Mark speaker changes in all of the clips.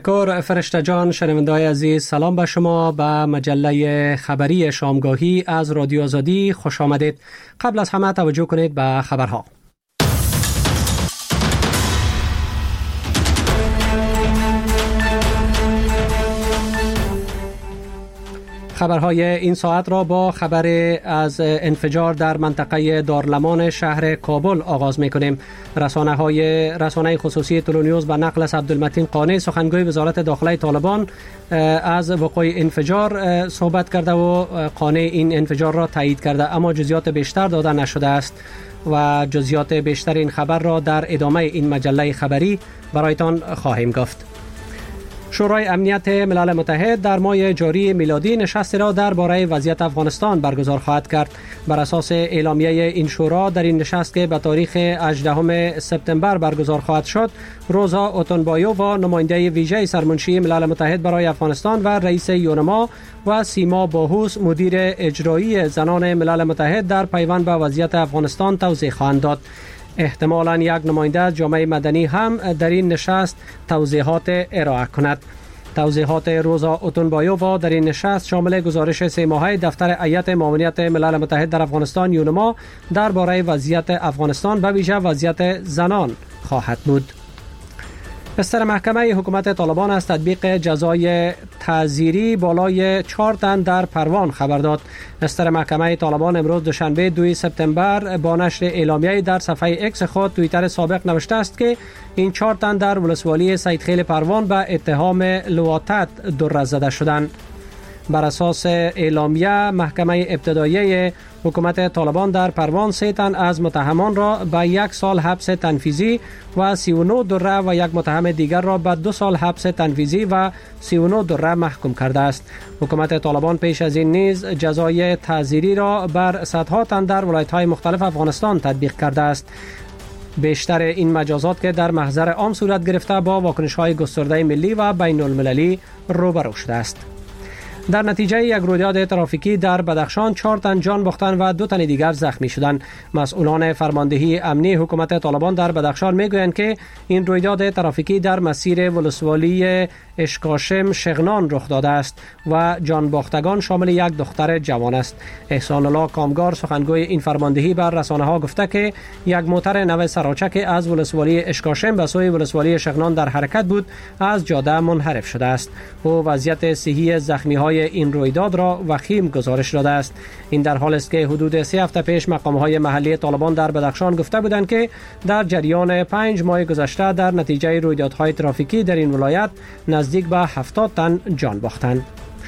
Speaker 1: کور فرشته جان، شنونده‌های عزیز، سلام به شما. به مجله خبری شامگاهی از رادیو آزادی خوش آمدید. قبل از همه توجه کنید به خبرها. خبرهای این ساعت را با خبر از انفجار در منطقه دارالمان شهر کابل آغاز می‌کنیم. رسانه خصوصی تلونیوز به نقل از عبدالمتین قانی، سخنگوی وزارت داخله طالبان، از وقوع انفجار صحبت کرده و قانی این انفجار را تایید کرده، اما جزئیات بیشتر داده نشده است و جزئیات بیشتر این خبر را در ادامه این مجله خبری برایتان خواهیم گفت. شورای امنیت ملل متحد در ماه جاری میلادی نشستی را درباره وضعیت افغانستان برگزار خواهد کرد. بر اساس اعلامیه این شورا، در این نشست که به تاریخ 18 سپتامبر برگزار خواهد شد، روزا اوتونبایو و نماینده ویژه سرمنشی ملل متحد برای افغانستان و رئیس یونما و سیما باهوس، مدیر اجرایی زنان ملل متحد، در پیوند به وضعیت افغانستان توضیح خواهند داد. احتمالاً یک نماینده از جامعه مدنی هم در این نشست توضیحات ارائه کند. توضیحات روزا اوتونبایو در این نشست شامل گزارش 3 ماهه دفتر هیئت معاونت ملل متحد در افغانستان یونما درباره وضعیت افغانستان، به ویژه وضعیت زنان خواهد بود. بستر محکمه حکومت طالبان از تطبیق جزای تعزیری بالای 4 تن در پروان خبر داد. بستر محکمه طالبان امروز دوشنبه 2 سپتامبر با نشر اعلامیه در صفحه اکس خود توییتر سابق نوشته است که این 4 تن در ولسوالی سیدخیل پروان به اتهام لواطت در زده شدند. بر اساس اعلامیه، محکمه ابتدایی حکومت طالبان در پروان 3 تن از متهمان را به 1 سال حبس تنفیذی و 39 دره و یک متهم دیگر را به 2 سال حبس تنفیذی و 39 دره محکوم کرده است. حکومت طالبان پیش از این نیز جزای تعزیری را بر صدها تن در ولایت‌های مختلف افغانستان تطبیق کرده است. بیشتر این مجازات که در محضر عام صورت گرفته با واکنش‌های گسترده ملی و بین‌المللی روبرو شده است. در نتیجه یک رویداد ترافیکی در بدخشان 4 تن جان باختند و 2 تن دیگر زخمی شدند. مسئولان فرماندهی امنی حکومت طالبان در بدخشان میگویند که این رویداد ترافیکی در مسیر ولسوالی اشکاشم شغنان رخ داده است و جان باختگان شامل یک دختر جوان است. احسان الله کامگار، سخنگوی این فرماندهی، بر رسانه‌ها گفته که یک موتر نو سراچک از ولسوالی اشکاشم به سوی ولسوالی شغنان در حرکت بود، از جاده منحرف شده است. او وضعیت صحی زخمی‌های این رویداد را وخیم گزارش داده است. این در حالی است که حدود 3 هفته پیش مقام‌های محلی طالبان در بدخشان گفته بودند که در جریان 5 ماه گذشته در نتیجه رویدادهای ترافیکی در این ولایت نزدیک به 70 تن جان باختند.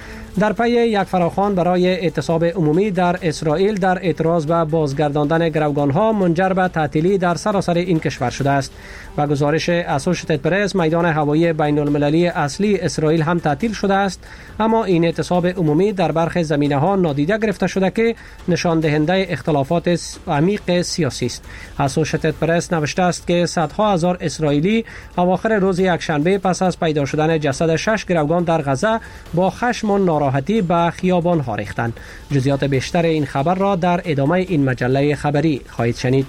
Speaker 1: در پی یک فراخوان برای اعتصاب عمومی در اسرائیل در اعتراض به بازگرداندن گروگان‌ها منجر به تعطیلی در سراسر این کشور شده است. و گزارش اسوشیتد پرس، میدان هوایی بین‌المللی اصلی اسرائیل هم تعطیل شده است، اما این اعتصاب عمومی در برخی زمینه‌ها نادیده گرفته شده که نشان دهنده اختلافات عمیق سیاسی است. اسوشیتد پرس نوشته است که صدها هزار اسرائیلی اواخر روز یکشنبه پس از پیدا شدن جسد 6 گروگان در غزه با خشم و ناراحتی به خیابان‌ها ریختند. جزئیات بیشتر این خبر را در ادامه این مجله خبری خواهید شنید.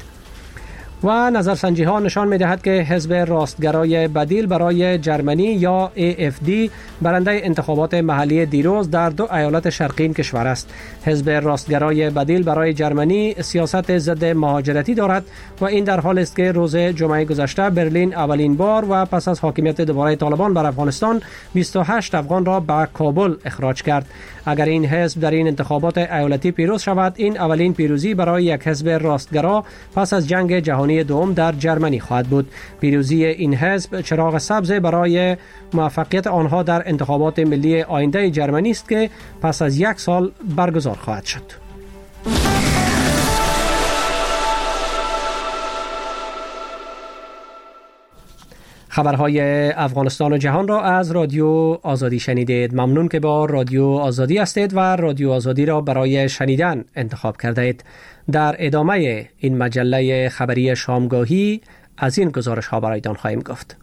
Speaker 1: و نظرسنجی ها نشان می دهد که حزب راستگرای بدیل برای جرمنی یا AFD برنده انتخابات محلی دیروز در 2 ایالت شرقی این کشور است. حزب راستگرای بدیل برای جرمنی سیاست ضد مهاجرتی دارد و این در حالی است که روز جمعه گذشته برلین اولین بار و پس از حاکمیت دوباره طالبان بر افغانستان 28 افغان را به کابل اخراج کرد. اگر این حزب در این انتخابات ایالتی پیروز شود، این اولین پیروزی برای یک حزب راستگرا پس از جنگ جهانی دوم در جرمنی خواهد بود. پیروزی این حزب چراغ سبز برای موفقیت آنها در انتخابات ملی آینده جرمنی است که پس از 1 سال برگزار خواهد شد. خبرهای افغانستان و جهان را از رادیو آزادی شنیدید. ممنون که با رادیو آزادی هستید و رادیو آزادی را برای شنیدن انتخاب کرده اید. در ادامه این مجله خبری شامگاهی از این گزارش ها برایتان خواهیم گفت.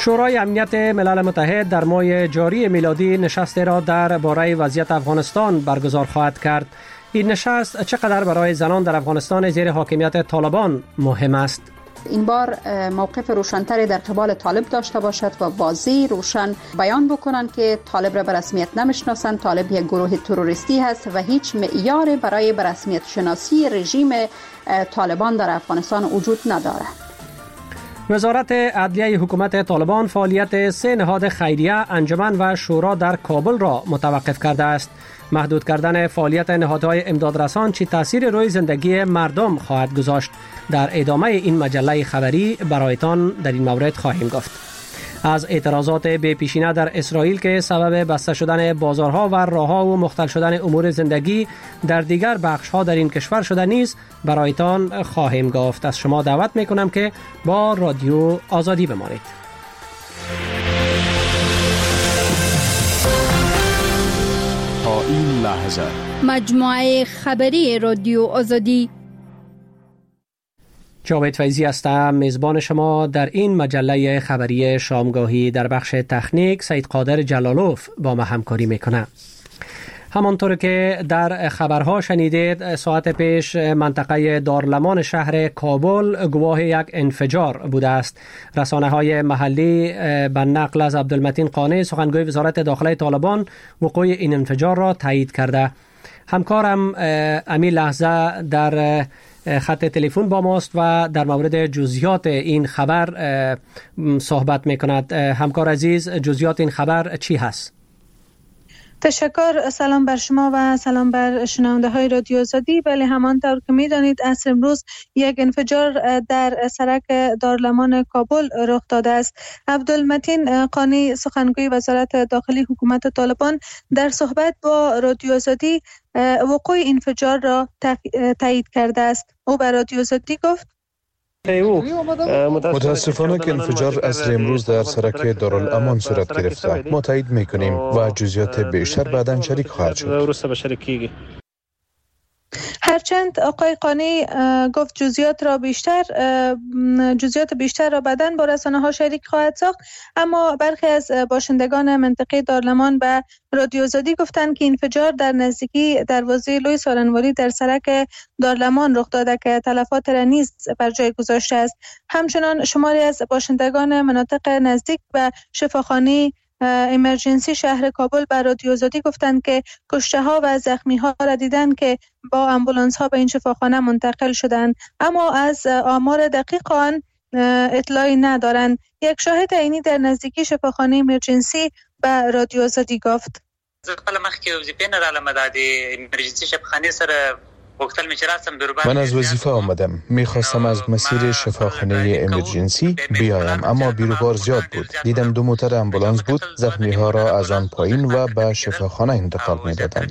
Speaker 1: شورای امنیت ملل متحد در ماه جاری میلادی نشستی را در باره وضعیت افغانستان برگزار خواهد کرد. این نشست چقدر برای زنان در افغانستان زیر حاکمیت طالبان مهم است؟
Speaker 2: این بار موقف روشن‌تری در قبال طالب داشته باشد و واضح روشن بیان بکنند که طالب را به رسمیت نمیشناسند، طالب یک گروه تروریستی هست و هیچ معیاری برای به رسمیت شناسی رژیم طالبان در افغانستان وجود نداره.
Speaker 1: وزارت عدلیه حکومت طالبان فعالیت 3 نهاد خیریه، انجمن و شورا در کابل را متوقف کرده است. محدود کردن فعالیت نهادهای امدادرسان چه تأثیر روی زندگی مردم خواهد گذاشت؟ در ادامه این مجله خبری برایتان در این مورد خواهیم گفت. از اعتراضات بی پیشینه در اسرائیل که سبب بسته شدن بازارها و راهها و مختل شدن امور زندگی در دیگر بخش‌ها در این کشور شده نیز برایتان خواهیم گفت. از شما دعوت می‌کنم که با رادیو آزادی بمانید.
Speaker 3: تا این لحظه
Speaker 4: مجموعه خبری رادیو آزادی.
Speaker 1: جاوید فیضی هستم، میزبان شما در این مجله خبری شامگاهی. در بخش تکنیک سید قادر جلالوف با ما همکاری میکنه. همانطور که در خبرها شنیدید، ساعت پیش منطقه دارلمان شهر کابل گواه یک انفجار بوده است. رسانه‌های محلی به نقل از عبدالمتین قانی سخنگوی وزارت داخله طالبان وقوع این انفجار را تایید کرده. همکارم امی لحظه در خط تلفن با ماست و در مورد جزئیات این خبر صحبت میکند. همکار عزیز، جزئیات این خبر چی هست؟
Speaker 5: تشکر. سلام بر شما و سلام بر شنونده های رادیو آزادی. بله، همانطور که میدانید عصر امروز یک انفجار در سرک دارلمان کابل رخ داده است. عبدالمتین قانی سخنگوی وزارت داخلی حکومت طالبان در صحبت با رادیو آزادی وقوع انفجار را تایید کرده است. او به رادیو آزادی گفت:
Speaker 6: متاسفانه که انفجار عصر امروز در سرک دارالامان صورت گرفته. ما تایید میکنیم و جزئیات بیشتر بعداً شریک خواهد شد.
Speaker 5: هرچند آقای قانی گفت جزئیات بیشتر را بعداً با رسانه‌ها شریک خواهد ساخت، اما برخی از باشندگان منطقه دارلمان به رادیو آزادی گفتند که انفجار در نزدیکی دروازه لوی سالنواری در سرک دارلمان رخ داده که تلفات را نیز بر جای گذاشته است. همچنان شماری از باشندگان مناطق نزدیک به شفاخانه امرجنسی شهر کابل بر رادیو آزادی گفتند که کشته ها و زخمی ها را دیدند که با امبولانس ها به این شفاخانه منتقل شدند، اما از آمار دقیق آن اطلاعی ندارند. یک شاهد عینی در نزدیکی شفاخانه امرجنسی به رادیو آزادی گفت:
Speaker 6: من از وظیفه آمدم. میخواستم از مسیر شفاخانه امرجنسی بیایم، اما بیروبار زیاد بود. دیدم 2 موتر امبولانس بود. زخمی ها را از آن پایین و به شفاخانه انتقال میدادند.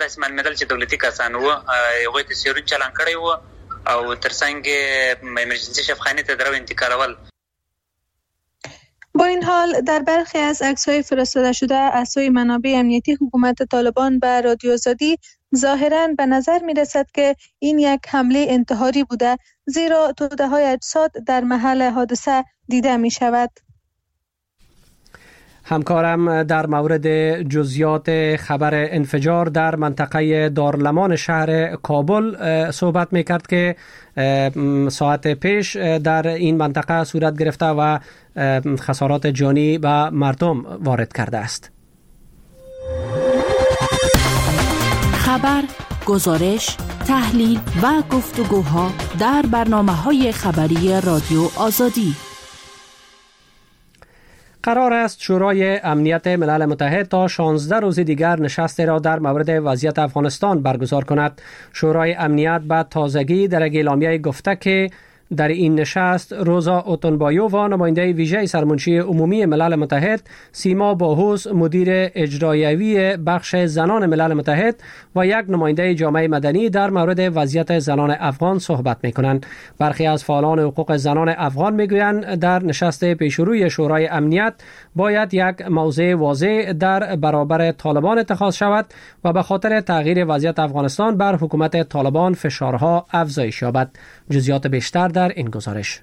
Speaker 5: با این حال در برخی از عکس‌های فرستاده شده از سوی منابع امنیتی حکومت طالبان به رادیو آزادی ظاهراً به نظر می‌رسد که این یک حمله انتحاری بوده، زیرا توده‌های اجساد در محل حادثه دیده می‌شود.
Speaker 1: همکارم در مورد جزئیات خبر انفجار در منطقه دارلمان شهر کابل صحبت میکرد که ساعت پیش در این منطقه صورت گرفته و خسارات جانی به مردم وارد کرده است.
Speaker 7: خبر، گزارش، تحلیل و گفتگوها در برنامه‌های خبری رادیو آزادی.
Speaker 1: قرار است شورای امنیت ملل متحد تا 16 روز دیگر نشستی را در مورد وضعیت افغانستان برگزار کند. شورای امنیت به تازگی در اعلامیه گفته که در این نشست روزا اوتونبایو و نماینده ویژه سرمنشی عمومی ملل متحد سیما باهوس، مدیر اجرایوی بخش زنان ملل متحد و یک نماینده جامعه مدنی در مورد وضعیت زنان افغان صحبت می‌کنند. برخی از فعالان حقوق زنان افغان می‌گویند در نشست پیشروی شورای امنیت باید یک موضع واضح در برابر طالبان اتخاذ شود و به خاطر تغییر وضعیت افغانستان بر حکومت طالبان فشارها افزایش یابد. جزئیات بیشتر در این گزارش.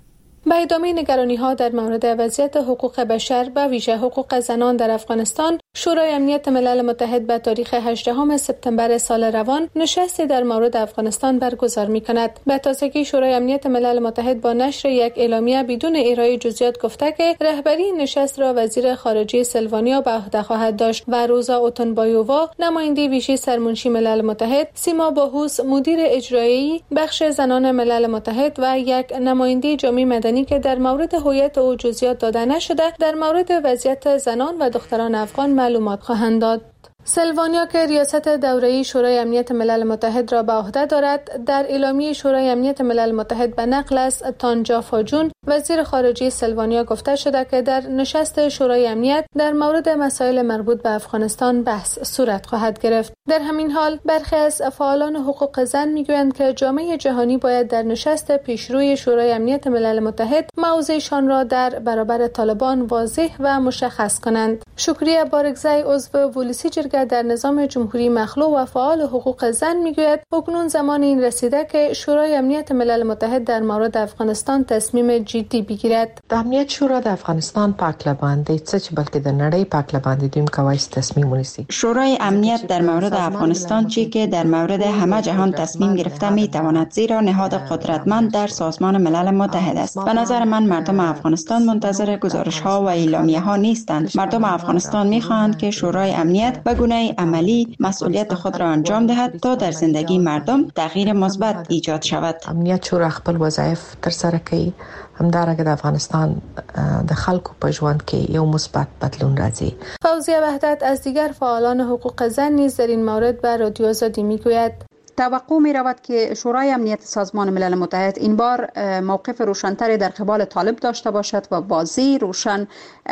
Speaker 5: به ادامه نگرانی‌ها در مورد وضعیت حقوق بشر و ویژه حقوق زنان در افغانستان، شورای امنیت ملل متحد به تاریخ 18 سپتامبر سال روان نشستی در مورد افغانستان برگزار می‌کند. به تازگی شورای امنیت ملل متحد با نشر یک اعلامیه بدون ارائه جزئیات گفته که رهبری نشست را وزیر خارجه سلوانیا به عهده خواهد داشت و روزا اوتونبایووا، نماینده ویژه سرمنشی ملل متحد، سیما باهوس، مدیر اجرایی بخش زنان ملل متحد و یک نماینده جامعه مدنی که در مورد هویت او جزئیات داده نشده در مورد وضعیت زنان و دختران افغان معلومات خواهند داد. سلوانیا که ریاست دوره‌ای شورای امنیت ملل متحد را به عهده دارد، در اعلامیه شورای امنیت ملل متحد به نقل از تانجا فاجون، وزیر خارجه سلوانیا، گفته شده که در نشست شورای امنیت در مورد مسائل مربوط به افغانستان بحث صورت خواهد گرفت. در همین حال برخی از فعالان حقوق زن میگویند که جامعه جهانی باید در نشست پیشروی شورای امنیت ملل متحد موضعشان را در برابر طالبان واضح و مشخص کنند. شکریه بارگزی، عضو ولسی در نظام جمهوری مخلوع و فعال حقوق زن میگوید اکنون زمان این رسیده که شورای امنیت ملل متحد در مورد افغانستان تصمیم جدی بگیرد.
Speaker 8: د امنیت شورا د افغانستان پاکلباندی څه بلکې د نړۍ پاکلباندی دیم کوي تصمیم ونیسي.
Speaker 9: شورای امنیت در مورد افغانستان چی که در مورد همه جهان تصمیم گرفته می تواند، زیرا نهاد قدرتمند در سازمان ملل متحد است. به نظر من مردم افغانستان منتظر گزارش ها و اعلامیه ها نیستند. مردم افغانستان می خواهند که شورای امنیت به گونه عملی مسئولیت خود را انجام دهد تا در زندگی مردم تغییر مثبت ایجاد شود.
Speaker 8: امنیت شورا خپل وظایف ترسره کوي، همدارنګه د افغانستان د خلکو په ژوند کې یو مثبت بدلون راځي.
Speaker 5: فوزیه وحدت از دیگر فعالان حقوق زن نیز در این مورد به رادیو آزادی میگوید
Speaker 2: توقع می رود که شورای امنیت سازمان ملل متحد این بار موقف روشن‌تری در قبال طالب داشته باشد و واضح روشن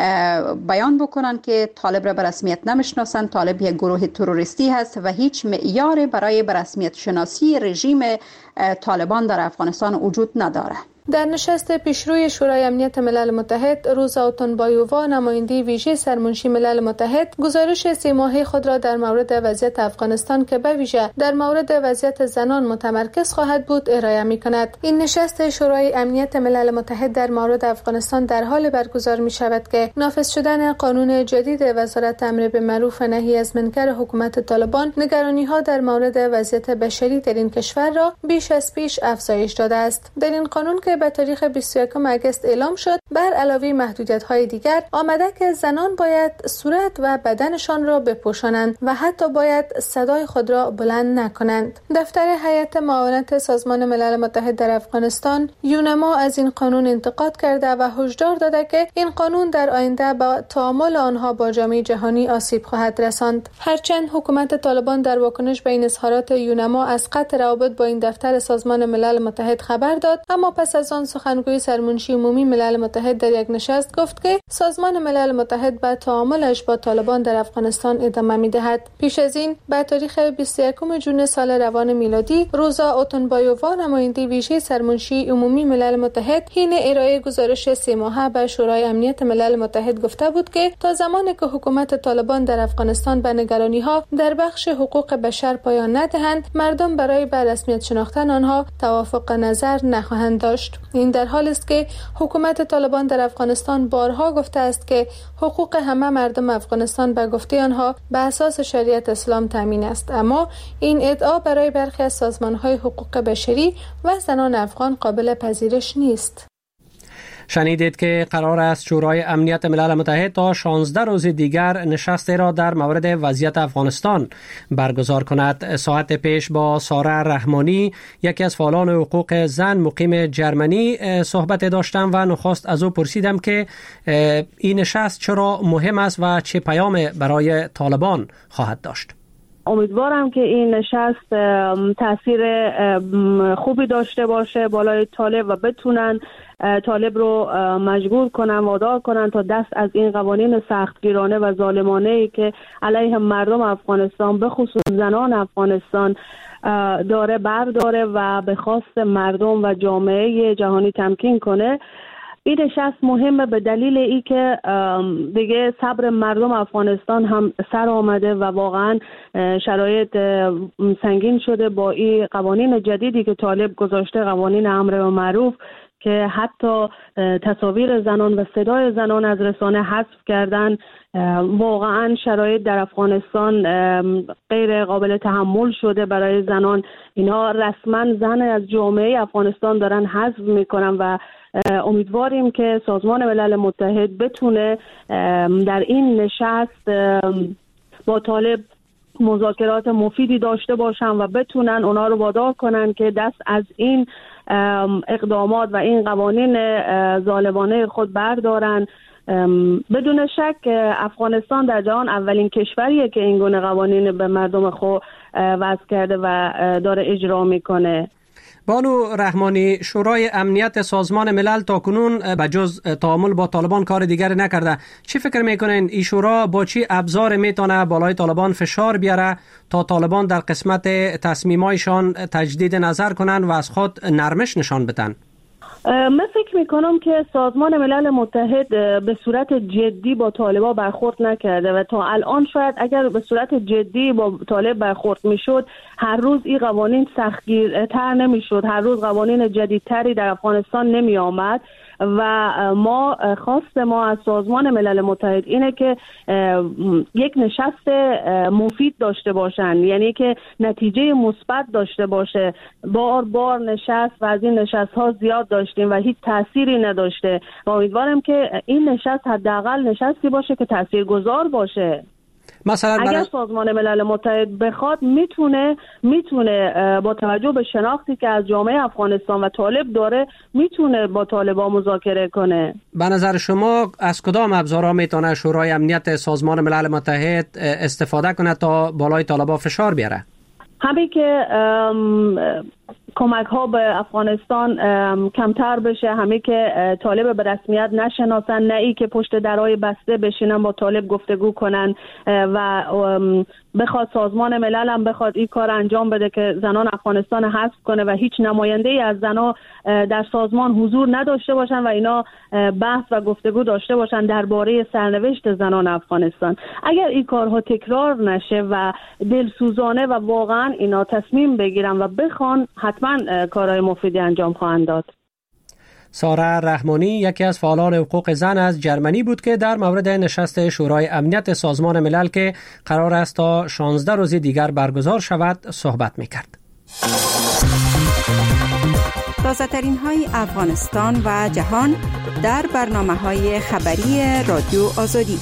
Speaker 2: بیان بکنند که طالب را به رسمیت نمیشناسند. طالب یک گروه تروریستی هست و هیچ معیار برای به رسمیت شناسی رژیم طالبان در افغانستان وجود نداره.
Speaker 5: در نشست پیشروی شورای امنیت ملل متحد، روزا اوتونبایووا، نماینده ویژه سرمنشی ملل متحد، گزارش 3 ماهه خود را در مورد وضعیت افغانستان که به ویژه در مورد وضعیت زنان متمرکز خواهد بود ارائه می‌کند. این نشست شورای امنیت ملل متحد در مورد افغانستان در حال برگزار می‌شود که نافذ شدن قانون جدید وزارت امر بالمعروف و نهی از منکر حکومت طالبان نگرانی‌ها در مورد وضعیت بشری در این کشور را بیش از پیش افزایش داده است. در این قانون که به تاریخ 21 آگوست اعلام شد، بر علاوه محدودیت‌های دیگر آمده که زنان باید صورت و بدنشان را بپوشانند و حتی باید صدای خود را بلند نکنند. دفتر هیئت معاونت سازمان ملل متحد در افغانستان یونما از این قانون انتقاد کرده و هشدار داده که این قانون در آینده با تعامل آنها با جامعه جهانی آسیب خواهد رساند. هرچند حکومت طالبان در واکنش به این اظهارات یونما از قطع روابط با این دفتر سازمان ملل متحد خبر داد، اما پس از آن سخنگوی سرمنشی عمومی ملل متحد در یک نشست گفت که سازمان ملل متحد به تعاملش با طالبان در افغانستان ادامه می‌دهد. پیش از این به تاریخ 21 جون سال روان میلادی، روزا اوتونبایووا، نماینده ویژه سرمنشی عمومی ملل متحد، حین ارائه گزارش 3 ماهه به شورای امنیت ملل متحد گفته بود که تا زمانی که حکومت طالبان در افغانستان به نگرانی‌ها در بخش حقوق بشر پایان ندهند، مردم برای به رسمیت شناختن آنها توافق نظر نخواهند داشت. این در حالی است که حکومت طالبان در افغانستان بارها گفته است که حقوق همه مردم افغانستان به گفته آنها به اساس شریعت اسلام تامین است، اما این ادعا برای برخی از سازمان‌های حقوق بشری و زنان افغان قابل پذیرش نیست.
Speaker 1: شنیدید که قرار است شورای امنیت ملل متحد تا 16 روز دیگر نشستی را در مورد وضعیت افغانستان برگزار کند. ساعت پیش با ساره رحمانی، یکی از فعالان حقوق زن مقیم جرمنی، صحبت داشتم و نخست از او پرسیدم که این نشست چرا مهم است و چه پیام برای طالبان خواهد داشت.
Speaker 10: امیدوارم که این نشست تاثیر خوبی داشته باشه بالای طالب و بتونن طالب رو مجبور کنن، وادار کنن تا دست از این قوانین سختگیرانه و ظالمانه‌ای که علیه مردم افغانستان به خصوص زنان افغانستان داره برداره و به خواست مردم و جامعه جهانی تمکین کنه. این نشست مهمه به دلیل ای که دیگه صبر مردم افغانستان هم سر آمده و واقعا شرایط سنگین شده با این قوانین جدیدی که طالب گذاشته، قوانین امر بالمعروف که حتی تصاویر زنان و صدای زنان از رسانه حذف کردن. واقعا شرایط در افغانستان غیر قابل تحمل شده برای زنان. اینا رسما زن از جامعه افغانستان دارن حذف میکنن و امیدواریم که سازمان ملل متحد بتونه در این نشست با طالب مذاکرات مفیدی داشته باشن و بتونن اونا رو وادار کنن که دست از این اقدامات و این قوانین ظالمانه خود بردارن. بدون شک افغانستان در جهان اولین کشوریه که این گونه قوانین به مردم خود وضع کرده و داره اجرا میکنه.
Speaker 1: بانو رحمانی، شورای امنیت سازمان ملل تاکنون به جز تعامل با طالبان کار دیگری نکرده. چی فکر میکنین این شورا با چی ابزار میتونه بالای طالبان فشار بیاره تا طالبان در قسمت تصمیمایشان تجدید نظر کنن و از خود نرمش نشان بدن؟
Speaker 10: من فکر میکنم که سازمان ملل متحد به صورت جدی با طالبان برخورد نکرده و تا الان شاید اگر به صورت جدی با طالب برخورد میشد هر روز این قوانین سختگیرتر نمیشد، هر روز قوانین جدیدتری در افغانستان نمی آمد و خواست ما از سازمان ملل متحد اینه که یک نشست مفید داشته باشن، یعنی که نتیجه مثبت داشته باشه. بار نشست و از این نشست ها زیاد داشتیم و هیچ تأثیری نداشته و امیدوارم که این نشست حداقل نشستی باشه که تاثیرگذار باشه.
Speaker 1: مثلا
Speaker 10: اگر سازمان ملل متحد بخواد میتونه با توجه به شناختی که از جامعه افغانستان و طالب داره میتونه با طالبان مذاکره کنه.
Speaker 1: به نظر شما از کدام ابزارها میتونه شورای امنیت سازمان ملل متحد استفاده کنه تا بالای طالبان فشار بیاره؟
Speaker 10: همین که کمک ها به افغانستان کمتر بشه، همین که طالب به رسمیت نشناسن، نه ای که پشت درهای بسته بشینن با طالب گفتگو کنن و بخواد سازمان ملل هم بخواد این کار انجام بده که زنان افغانستان حذف کنه و هیچ نماینده ای از زنان در سازمان حضور نداشته باشن و اینا بحث و گفتگو داشته باشن درباره سرنوشت زنان افغانستان. اگر این کارها تکرار نشه و دلسوزانه و واقعا اینا تصمیم بگیرن و بخوان، حتما کارهای مفیدی انجام خواهند داد.
Speaker 1: ساره رحمانی یکی از فعالان حقوق زن از جرمنی بود که در مورد نشست شورای امنیت سازمان ملل که قرار است تا 16 روز دیگر برگزار شود صحبت می‌کرد.
Speaker 11: تازه‌ترین های افغانستان و جهان در برنامه‌های خبری رادیو آزادی.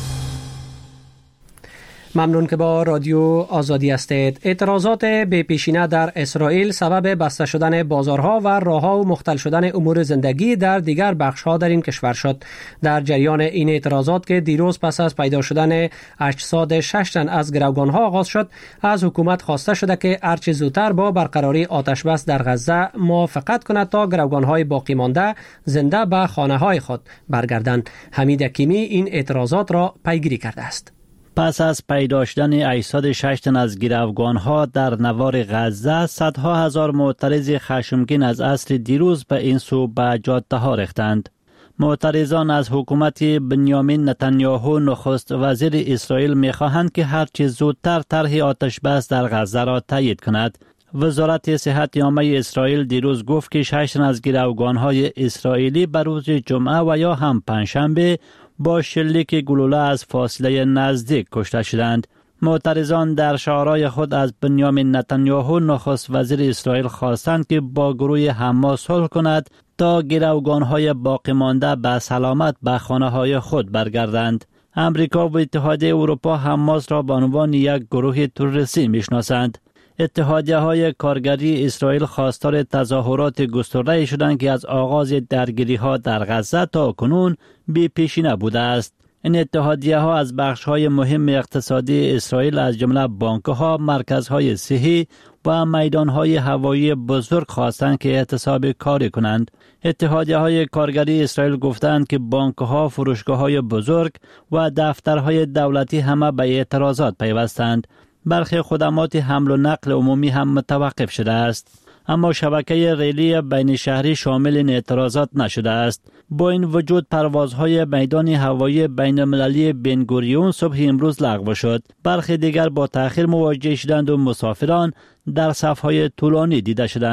Speaker 1: ممنون که با رادیو آزادی هستید. اعتراضات بی‌پیشینه در اسرائیل سبب بسته شدن بازارها و راهها و مختل شدن امور زندگی در دیگر بخش‌ها در این کشور شد. در جریان این اعتراضات که دیروز پس از پیدا شدن اجساد 6 تن از گروگان‌ها آغاز شد، از حکومت خواسته شده که هرچه زودتر با برقراری آتش بس در غزه موافقت کند تا گروگان‌های باقی مانده زنده به خانه‌های خود برگردند. حمید حکیمی این اعتراضات را پیگیری کرده است.
Speaker 12: پس از پیدا شدن اجساد 6 تن از گروگان‌ها در نوار غزه، صدها هزار معترض خشمگین از عصر دیروز به این سو به جاده‌ها ریختند. معترضان از حکومت بنیامین نتانیاهو نخست وزیر اسرائیل می‌خواهند که هرچه زودتر طرح آتش بس در غزه را تایید کند. وزارت صحت عامه اسرائیل دیروز گفت که 6 تن از گروگان‌های اسرائیلی بر روز جمعه و یا هم پنجشنبه با شلیک گلوله از فاصله نزدیک کشته شدند. معترضان در شعارهای خود از بنیامین نتانیاهو نخست وزیر اسرائیل خواستند که با گروه حماس صلح کند تا گروگان‌های باقی مانده به سلامت به خانه‌های خود برگردند. امریکا و اتحادیه اروپا حماس را به عنوان یک گروه تروریستی میشناسند. اتحادیه‌های کارگری اسرائیل خواستار تظاهرات گسترده شدند که از آغاز درگیری‌ها در غزه تا کنون بی‌پیشینه بوده است. این اتحادیه‌ها از بخش‌های مهم اقتصادی اسرائیل از جمله بانک‌ها، مرکزهای صحی و میدان‌های هوایی بزرگ خواستند که اعتصاب کاری کنند. اتحادیه‌های کارگری اسرائیل گفتند که بانک‌ها، فروشگاه‌های بزرگ و دفترهای دولتی همه به اعتراضات پیوستند. برخی خدمات حمل و نقل عمومی هم متوقف شده است. اما شبکه ریلی بین شهری شامل این اعتراضات نشده است. با این وجود پروازهای میدان هوایی بین المللی بن گوریون صبح امروز لغو شد. برخی دیگر با تأخیر مواجه شدند و مسافران در صفهای طولانی دیده شدند.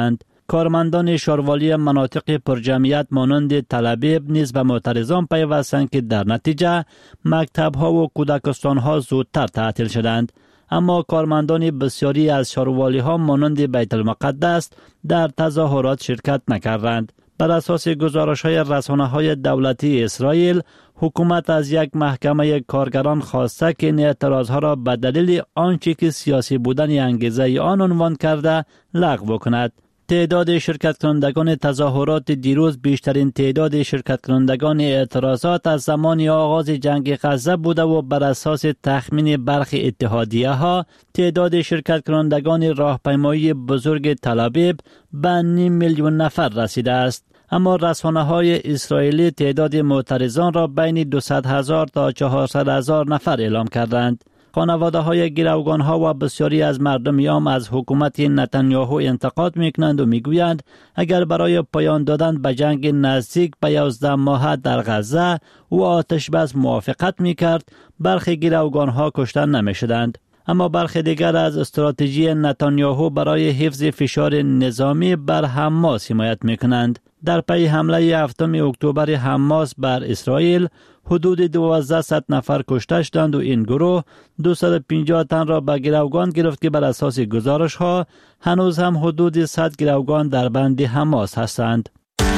Speaker 12: کارمندان شاروالی مناطق پرجمعیت مانند تل‌آبیب نیز به معترضان پیوستند که در نتیجه مکتب‌ها و کودکستان‌ها زودتر تعطیل شدند. اما کارمندان بسیاری از شاروالی‌ها مانند بیت المقدس در تظاهرات شرکت نکردند. بر اساس گزارش‌های رسانه‌های دولتی اسرائیل، حکومت از یک محکمه کارگران خواسته که این اعتراضها را به دلیل آنچه که سیاسی بودن انگیزه آن عنوان کرده لغو کند. تعداد شرکت کنندگان تظاهرات دیروز بیشترین تعداد شرکت کنندگان اعتراضات از زمان آغاز جنگ غزه بوده و بر اساس تخمین برخی اتحادیه‌ها تعداد شرکت کنندگان راهپیمایی بزرگ تل‌آبیب به 500,000 نفر رسیده است. اما رسانه‌های اسرائیلی تعداد معترضان را بین 200,000 تا 400,000 نفر اعلام کردند. خانواده‌های گروگان‌ها و بسیاری از مردم یام از حکومت نتانیاهو انتقاد می‌کنند و می‌گویند اگر برای پایان دادن به جنگ نزدیک به 11 ماه در غزه او آتش بس موافقت می‌کرد، برخی گروگان‌ها کشته نمی‌شدند. اما برخی دیگر از استراتژی نتانیاهو برای حفظ فشار نظامی بر حماس حمایت می‌کنند. در پی حمله 7 اکتبر حماس بر اسرائیل حدود 1200 نفر کشته شدند و این گروه 250 تن را به گروگان گرفت که بر اساس گزارش‌ها هنوز هم حدود 100 گروگان در بند حماس هستند.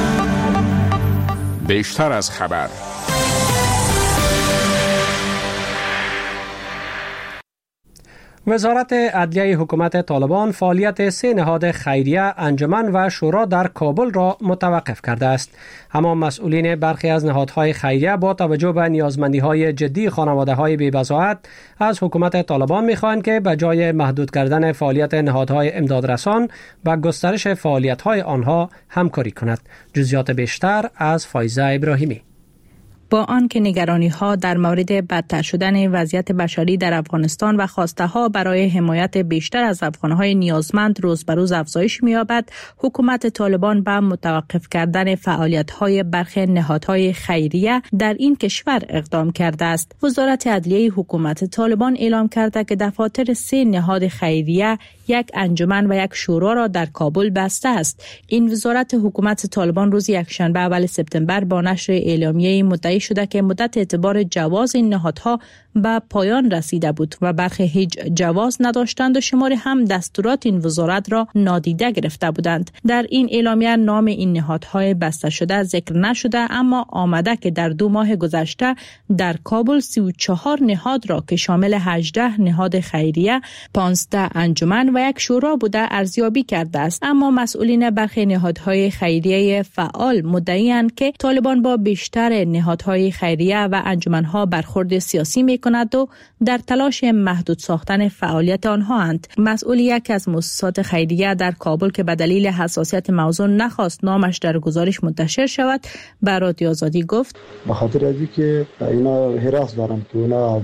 Speaker 3: بیشتر از خبر.
Speaker 1: وزارت عدلیه حکومت طالبان فعالیت 3 نهاد خیریه، انجمن و شورا در کابل را متوقف کرده است. اما مسئولین برخی از نهادهای خیریه با توجه به نیازمندی‌های جدی خانواده‌های بی‌بضاعت از حکومت طالبان می‌خواهند که به جای محدود کردن فعالیت نهادهای امدادرسان و گسترش فعالیت‌های آنها همکاری کند. جزئیات بیشتر از فایزه ابراهیمی.
Speaker 13: با آنکه نگرانی‌ها در مورد بدتر شدن وضعیت بشری در افغانستان و خواسته‌ها برای حمایت بیشتر از افغان‌های نیازمند روز به روز افزایش می‌یابد، حکومت طالبان به متوقف کردن فعالیت‌های برخی نهادهای خیریه در این کشور اقدام کرده است. وزارت عدلیه حکومت طالبان اعلام کرده که دفاتر 3 نهاد خیریه، یک انجمن و یک شورا را در کابل بسته است. این وزارت حکومت طالبان روز یکشنبه اول سپتامبر با نشر اعلامیه مدعی شده که مدت اعتبار جواز این نهادها به پایان رسیده بود و برخی هیچ جواز نداشتند و شماری هم دستورات این وزارت را نادیده گرفته بودند. در این اعلامیه نام این نهادهای بسته شده ذکر نشده، اما آمده که در 2 ماه گذشته در کابل 34 نهاد را که شامل 18 نهاد خیریه، 15 انجمن و یک شورا بوده ارزیابی کرده است. اما مسئولین برخی نهادهای خیریه فعال مدعی‌اند که طالبان با بیشتر نهادهای خیریه و انجمنها برخورد سیاسی می‌کند و در تلاش محدود ساختن فعالیت آنها اند. مسئول یک از مؤسسات خیریه در کابل که به دلیل حساسیت موضوع نخواست نامش در گزارش منتشر شود، به رادیو آزادی گفت:
Speaker 14: به خاطر از اینکه اینا حراس دارن که اونا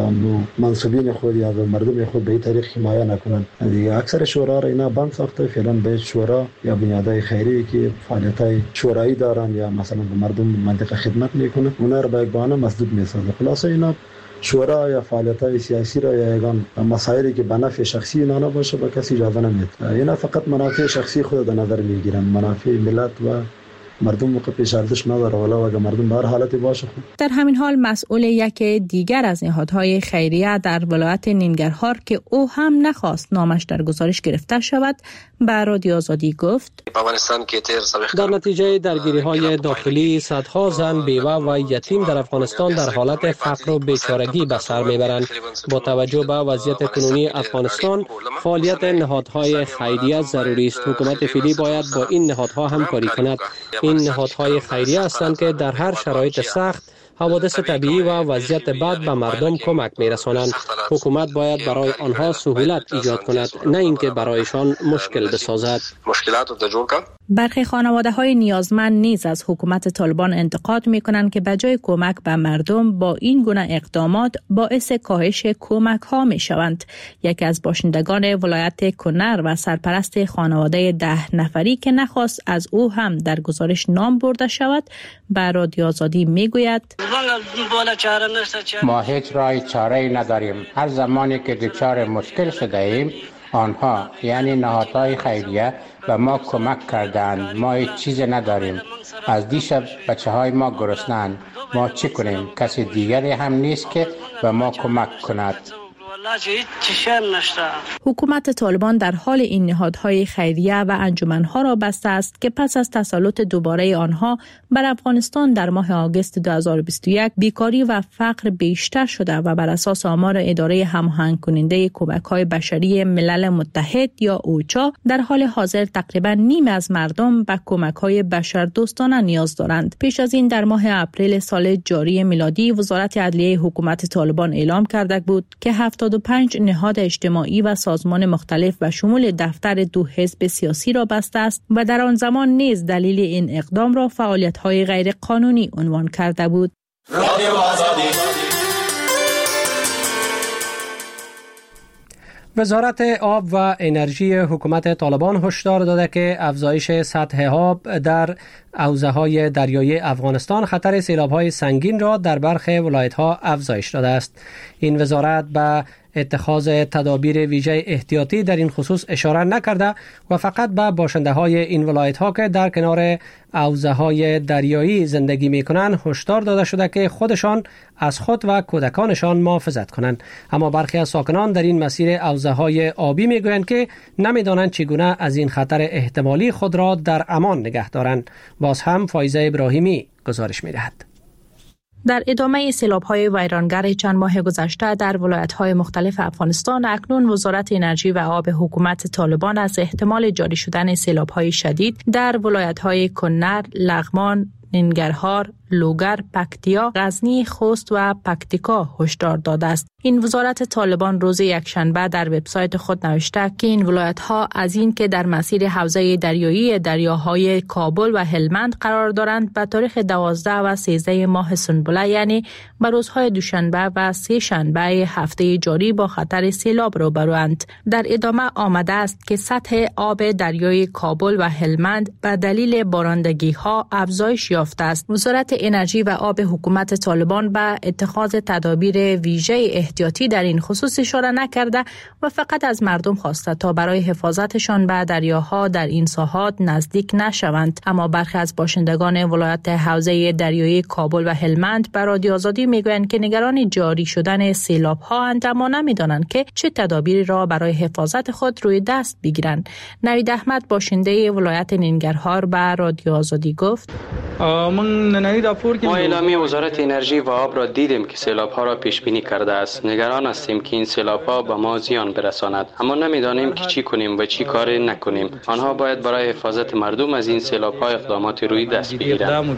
Speaker 14: منصبین خود یا مردم خود به این طریق حمایت نکنن. دیگه اکثر شورا را اینا بند ساخته، فعلا به شورا یا بنیادهای خیریه که فعالیت‌های شورایی دارن یا مثلا به مردم منطقه خدمت میکنن، اونا را به یک بهانه مسدود میسازه. خلاصه اینا شورا یا فعالیت‌های سیاسی را یا یگان مسائلی که به نفع شخصی اینا باشه به کسی اجازه نمیده. اینا فقط منافع شخصی خود در نظر میگیرن، منافع ملت و مردم موقع پیش ارزش نداره، ولی اگه مردم به هر حالتی باشه خوب.
Speaker 13: در همین حال مسئول یک دیگر از نهادهای خیریه در ولایت ننگرهار که او هم نخواست نامش در گزارش گرفته شود، به رادیو آزادی گفت:
Speaker 1: در نتیجه درگیری‌های داخلی صدها زن، بیوه و یتیم در افغانستان در حالت فقر و بیچارگی به سر میبرند. با توجه به وضعیت کنونی افغانستان، فعالیت نهادهای خیریه ضروری است. حکومت فعلی باید با این نهادها همکاری کند. این نهادهای خیریه هستند که در هر شرایط سخت، حوادث طبیعی و وضعیت بد به مردم کمک می‌رسانند. حکومت باید برای آنها سهولت ایجاد کند، نه اینکه برایشان مشکل بسازد.
Speaker 13: برخی خانواده‌های نیازمند نیز از حکومت طالبان انتقاد می‌کنند که بجای کمک به مردم با این گونه اقدامات باعث کاهش کمک‌ها می‌شوند. یکی از باشندگان ولایت کنر و سرپرست خانواده 10 نفری که نخواست از او هم در گزارش نام برده شود، به رادیو آزادی می‌گوید:
Speaker 15: ما هیچ راه چاره‌ای نداریم. هر زمانی که دچار مشکل شده ایم آنها یعنی نهادهای خیریه به ما کمک کردند. ما هیچ چیز نداریم. از دیشب بچه‌های ما گرسنه‌اند. ما چه کنیم؟ کسی دیگری هم نیست که به ما کمک کند.
Speaker 13: حکومت طالبان در حال این نهادهای خیریه و انجمنها را بسته است که پس از تسلط دوباره آنها بر افغانستان در ماه آگوست 2021 بیکاری و فقر بیشتر شده و بر اساس آمار اداره هماهنگ کننده کمک‌های بشری ملل متحد یا اوچا در حال حاضر تقریبا نیم از مردم به کمک‌های بشردوستانه نیاز دارند. پیش از این در ماه اپریل سال جاری میلادی وزارت عدلیه حکومت طالبان اعلام کرده بود که 75 نهاد اجتماعی و سازمان مختلف و شمول دفتر 2 حزب سیاسی را بسته است و در آن زمان نیز دلیل این اقدام را فعالیت‌های غیر قانونی عنوان کرده بود.
Speaker 1: وزارت آب و انرژی حکومت طالبان هشدار داده که افزایش سطح آب در حوزه‌های دریایی افغانستان خطر سیلاب‌های سنگین را در برخی ولایت‌ها افزایش داده است. این وزارت به اتخاذ تدابیر ویژه احتیاطی در این خصوص اشاره نکرده و فقط به باشنده‌های این ولایت‌ها که در کنار حوزه‌های دریایی زندگی می‌کنند هشدار داده شده که خودشان از خود و کودکانشان محافظت کنند. اما برخی از ساکنان در این مسیر حوزه‌های آبی می‌گویند که نمی‌دانند چگونه از این خطر احتمالی خود را در امان نگه دارند. باز هم فایزه ابراهیمی گزارش می‌دهد.
Speaker 13: در ادامه سیلاب‌های ویرانگر چند ماه گذشته در ولایت‌های مختلف افغانستان، اکنون وزارت انرژی و آب حکومت طالبان از احتمال جاری شدن سیلاب‌های شدید در ولایت‌های کنر، لغمان، ننگرهار، لوگر، پکتیا، غزنی، خوست و پکتیکا هشدار داده است. این وزارت طالبان روز یکشنبه در وبسایت خود نوشته که این ولایت‌ها از این که در مسیر حوزه دریایی دریاهای کابل و هلمند قرار دارند به تاریخ 12 و 13 ماه سنبله یعنی به روزهای دوشنبه و سه شنبه هفته جاری با خطر سیلاب روبروند. در ادامه آمده است که سطح آب دریای کابل و هلمند به دلیل بارندگی‌ها افزایش یافته است. وزارت انرژی و آب حکومت طالبان به اتخاذ تدابیر ویژه احتیاطی در این خصوص اشاره نکرده و فقط از مردم خواسته تا برای حفاظتشان به دریاها در این ساحات نزدیک نشوند. اما برخی از باشندگان ولایت حوزه دریایی کابل و هلمند به رادیو آزادی میگویند که نگران جاری شدن سیلاب‌ها اند اما نمیدانند که چه تدابیری را برای حفاظت خود روی دست بگیرند. نوید احمد باشنده ولایت ننگرهار به رادیو آزادی گفت:
Speaker 16: ما اعلامیه وزارت انرژی و آب را دیدیم که سیلاب‌ها را پیش بینی کرده است. نگران هستیم که این سیلاب‌ها به ما زیان برساند، اما نمی‌دانیم که چی کنیم و چی کار نکنیم. آنها باید برای حفاظت مردم از این سیلاب‌ها اقدامات روی دست بگیرند.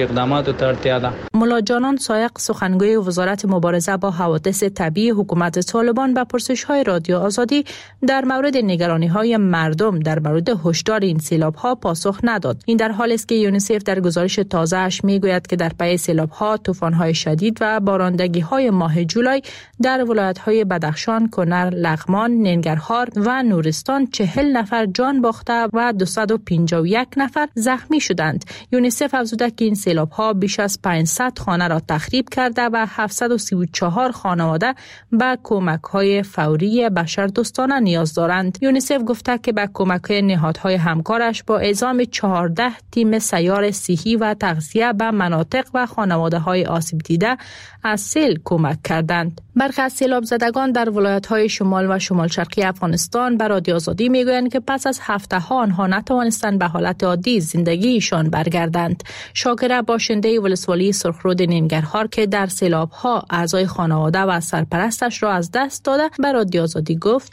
Speaker 13: ملا جانان سایق سخنگوی وزارت مبارزه با حوادث طبیعی حکومت طالبان به پرسش‌های رادیو آزادی در مورد نگرانی‌های مردم در مورد هشدار این سیلاب‌ها پاسخ نداد. این در حالی است که یونیسف در گزارش تازه‌اش میگوید که در پی سیلاب‌ها، طوفان‌های شدید و بارندگی‌های ماه جولای در ولایت‌های بدخشان، کنر، لغمان، ننگرهار و نورستان 40 نفر جان باخته و 251 نفر زخمی شدند. یونیسف افزوده که این سیلاب‌ها بیش از 500 خانه را تخریب کرده و 734 خانواده به کمک‌های فوری بشردوستانه نیاز دارند. یونیسف گفته که به کمک نهادهای همکارش با اعزام 14 تیم سیار صحی و تغذیه به مناطق و خانواده‌های آسیب دیده از سیل کمک کردند. برخی از سیلاب زدگان در ولایت‌های شمال و شمال شرقی افغانستان به رادیو آزادی میگویند که پس از هفته‌ها آنها نتوانستند به حالت عادی زندگیشان برگردند. شاکر باشنده ولسوالی سرخرود ننگرهار که در سیلاب‌ها اعضای خانواده و سرپرستش را از دست داده به رادیو آزادی گفت: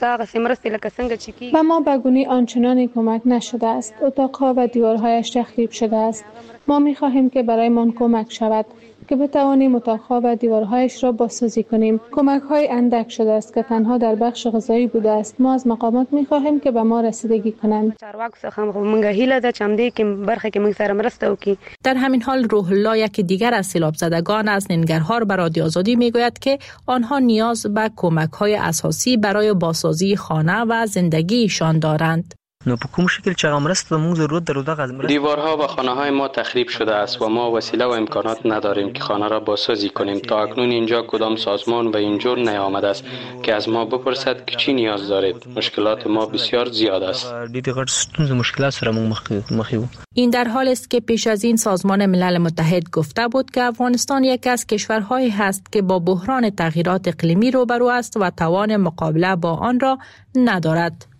Speaker 17: و ما به گونه آنچنانی کمک نشده است. اتاق‌ها و دیوارهایش تخریب شده است. ما می‌خواهیم که برایمان کمک شود که بتوانیم اتاق‌ها و دیوارهایش را بازسازی کنیم. کمک‌های اندک شده است که تنها در بخش غذایی بوده است. ما از مقامات می‌خواهیم که به ما رسیدگی کنند.
Speaker 13: در همین حال روح الله یک دیگر از سیلاب زدگان از ننگرهار به رادیو آزادی میگوید که آنها نیاز به کمک‌های اساسی برای بازسازی خانه و زندگیشان دارند.
Speaker 18: نو په کوم شکل چې مرسته موږ ضرورت درو دغه
Speaker 16: دیوارها و خانه‌های ما تخریب شده است و ما وسیله و امکانات نداریم که خانه را بازسازی کنیم. تا اکنون اینجا کدام سازمان و اینجور نیامده است که از ما بپرسد که چی نیاز دارید. مشکلات ما بسیار زیاد است.
Speaker 13: این در حالی است که پیش از این سازمان ملل متحد گفته بود که افغانستان یکی از کشورهایی است که با بحران تغییرات اقلیمی روبرو است و توان مقابله با آن را ندارد.